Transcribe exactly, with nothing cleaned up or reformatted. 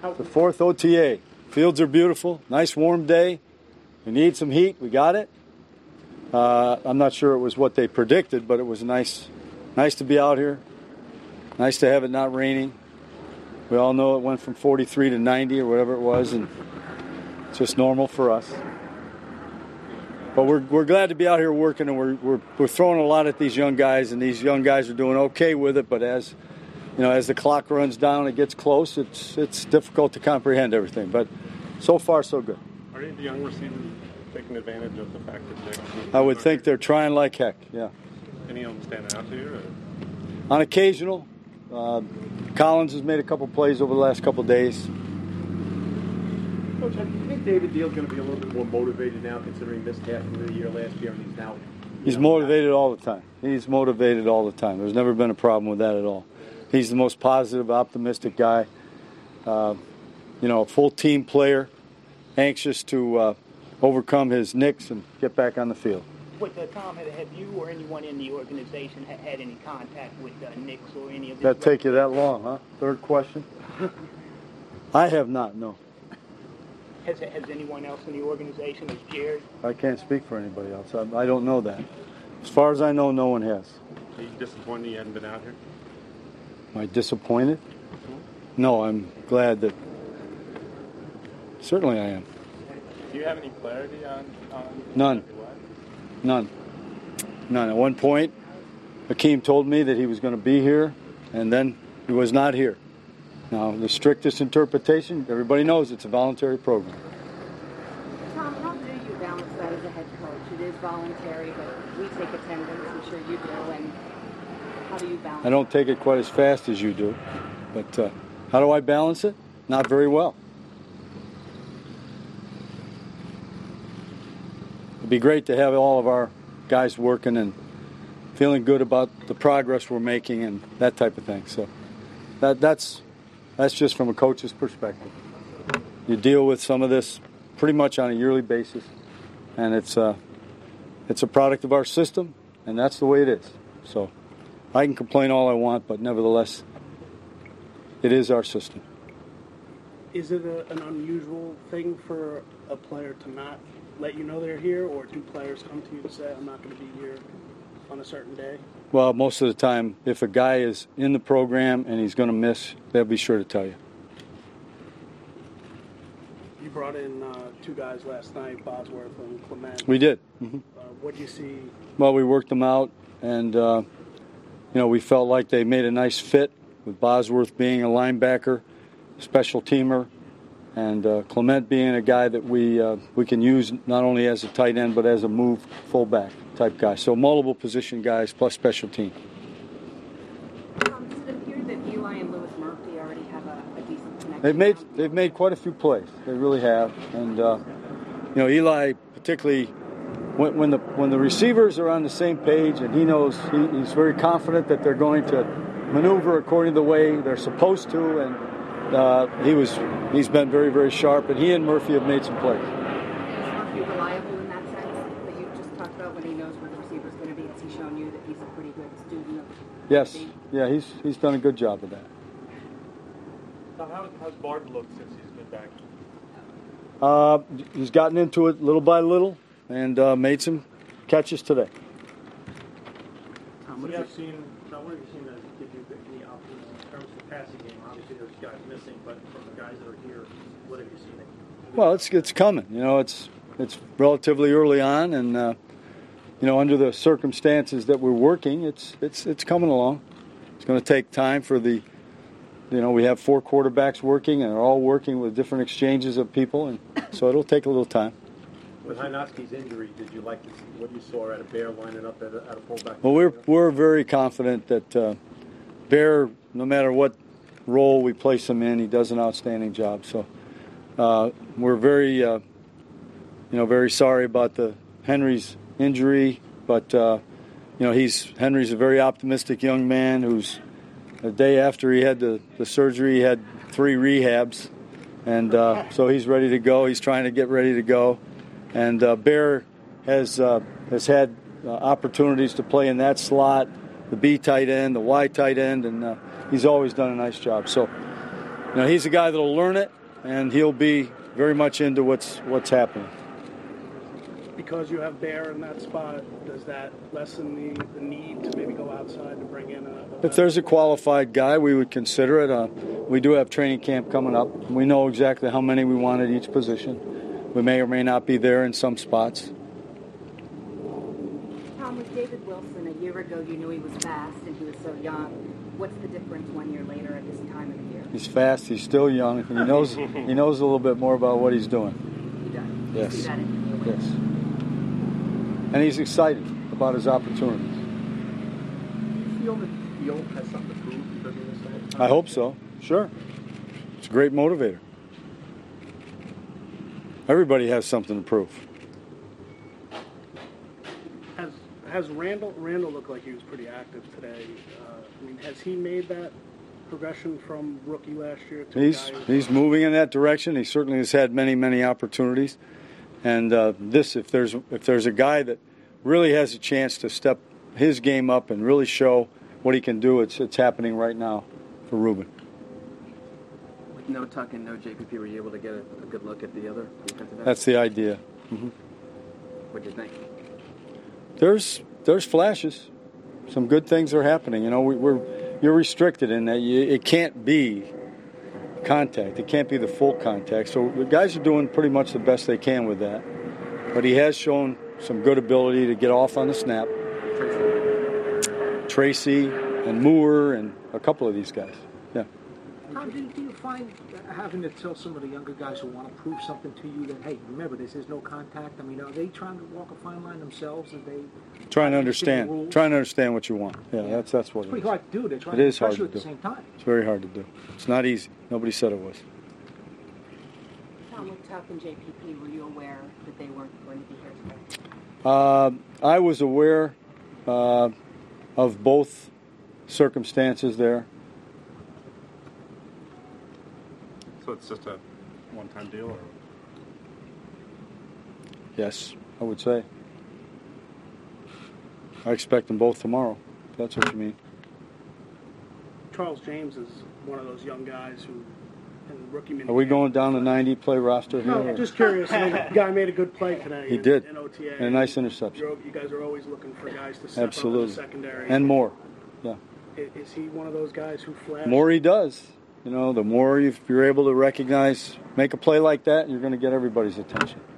The fourth O T A. Fields are beautiful. Nice warm day. We need some heat. We got it. Uh, I'm not sure it was what they predicted, but it was nice, nice to be out here. Nice to have it not raining. We all know it went from forty-three to ninety or whatever it was, and it's just normal for us. But we're we're glad to be out here working, and we're we're we're throwing a lot at these young guys, and these young guys are doing okay with it. But as you know, as the clock runs down, it gets close. It's it's difficult to comprehend everything. But so far, so good. Are any of the young receivers taking advantage of the fact that Nick? I would think they're trying like heck. Yeah. Any of them standing out to you? Or? On occasional. Uh, Collins has made a couple plays over the last couple of days. Coach, do you think David Deal's going to be a little bit more motivated now, considering this half of the year last year, and he's now? He's motivated all the time. He's motivated all the time. There's never been a problem with that at all. He's the most positive, optimistic guy. Uh, you know, a full team player, anxious to uh, overcome his nicks and get back on the field. What, uh, Tom, have, have you or anyone in the organization ha- had any contact with uh, Nicks or any of this? That take you that long, huh? Third question. I have not, no. Has, has anyone else in the organization, has Jared? I can't speak for anybody else. I, I don't know that. As far as I know, no one has. Are you disappointed you hadn't been out here? Am I disappointed? No, I'm glad that. Certainly I am. Do you have any clarity on? on None. None. None. At one point, Hakeem told me that he was going to be here, and then he was not here. Now, the strictest interpretation, everybody knows it's a voluntary program. Tom, how do you balance that as a head coach? It is voluntary, but we take attendance. I'm sure you do. And how do you balance I don't take it quite as fast as you do. But uh, how do I balance it? Not very well. It'd be great to have all of our guys working and feeling good about the progress we're making and that type of thing. So that that's that's just from a coach's perspective. You deal with some of this pretty much on a yearly basis, and it's uh, it's a product of our system, and that's the way it is. So I can complain all I want, but nevertheless, it is our system. Is it a, an unusual thing for a player to not let you know they're here, or do players come to you and say, I'm not going to be here on a certain day? Well, most of the time, if a guy is in the program and he's going to miss, they'll be sure to tell you. You brought in uh, two guys last night, Bosworth and Clement. We did. Mm-hmm. Uh, what did you see? Well, we worked them out, and, uh, you know, we felt like they made a nice fit with Bosworth being a linebacker, special teamer, and uh, Clement being a guy that we uh, we can use not only as a tight end but as a move fullback type guy. So multiple position guys plus special team. Um, does it appear that Eli and Lewis Murphy already have a, a decent connection? They've made they've made quite a few plays. They really have, and uh, you know Eli particularly when, when the when the receivers are on the same page and he knows he, he's very confident that they're going to maneuver according to the way they're supposed to, and uh, he was he's been very very sharp, and he and Murphy have made some plays. Is Murphy reliable in that sense that you just talked about when he knows where the receiver's going to be? Has he shown you that he's a pretty good student of Yes, the yeah, he's he's done a good job of that. Now, how, how's Barton looked since he's been back? Uh, he's gotten into it little by little and uh, made some catches today. Tom, what have you seen? Tom, what have you seen that give you the optimism in terms of the passing game? Obviously, there's guys missing, but from the guys that are here, what have you seen? Well, it's it's coming. You know, it's it's relatively early on, and uh, you know, under the circumstances that we're working, it's it's it's coming along. It's going to take time for the, you know, we have four quarterbacks working, and they're all working with different exchanges of people, and so it'll take a little time. With Hynoski's injury, did you like to see what you saw at a Bear lining up at a, at a fullback? Well, we're we're very confident that uh, Bear, no matter what role we place him in, he does an outstanding job. So uh, we're very, uh, you know, very sorry about the Henry's injury, but uh, you know, he's Henry's a very optimistic young man who's the day after he had the, the surgery, he had three rehabs, and uh, so he's ready to go. He's trying to get ready to go. And uh, Bear has uh, has had uh, opportunities to play in that slot, the B tight end, the Y tight end, and uh, he's always done a nice job. So you know, he's a guy that'll learn it, and he'll be very much into what's what's happening. Because you have Bear in that spot, does that lessen the, the need to maybe go outside to bring in a... a If there's a qualified guy, we would consider it. Uh, we do have training camp coming up. We know exactly how many we want at each position. We may or may not be there in some spots. Tom, with David Wilson, a year ago you knew he was fast and he was so young. What's the difference one year later at this time of the year? He's fast. He's still young. He knows. He knows a little bit more about what he's doing. He does. Yes. You see that in the Yes. And he's excited about his opportunities. Do you feel that the field has something to prove because of this? I hope so. Sure. It's a great motivator. Everybody has something to prove. Has has Randall Randall looked like he was pretty active today? Uh, I mean, has he made that progression from rookie last year to He's a guy he's moving in that direction. He certainly has had many many opportunities, and uh, this if there's if there's a guy that really has a chance to step his game up and really show what he can do, it's it's happening right now for Ruben. With no Tuck and no J P P, were you able to get a, a good look at the other defensive ends? That's the idea. Mm-hmm. What do you think? There's there's flashes. Some good things are happening. You know, we, we're you're restricted in that you, it can't be contact. It can't be the full contact. So the guys are doing pretty much the best they can with that. But he has shown some good ability to get off on the snap. Tracy and Moore and a couple of these guys. Yeah. How do, do you find having to tell some of the younger guys who want to prove something to you that, hey, remember, this is no contact? I mean, are they trying to walk a fine line themselves? Are they Trying to understand. Trying to understand what you want. Yeah, yeah. that's that's what it's it pretty is. hard to do. They're trying It to is hard press you to at the do. same time. It's very hard to do. It's not easy. Nobody said it was. Tom, with Tuck and J P P, were you aware that they weren't going to be here today? Uh, I was aware uh, of both circumstances there. So it's just a one-time deal, or Yes, I would say. I expect them both tomorrow. If that's what you mean. Charles James is one of those young guys who, in rookie minute. Are we going down the ninety play roster here? No, just curious. I mean, the guy made a good play today. He in, did. in O T A. And a nice interception. You're, you guys are always looking for guys to step Absolutely. up in the secondary. And more. Yeah. Is, is he one of those guys who flashed? More he does. You know, the more you've, you're able to recognize, make a play like that, you're going to get everybody's attention.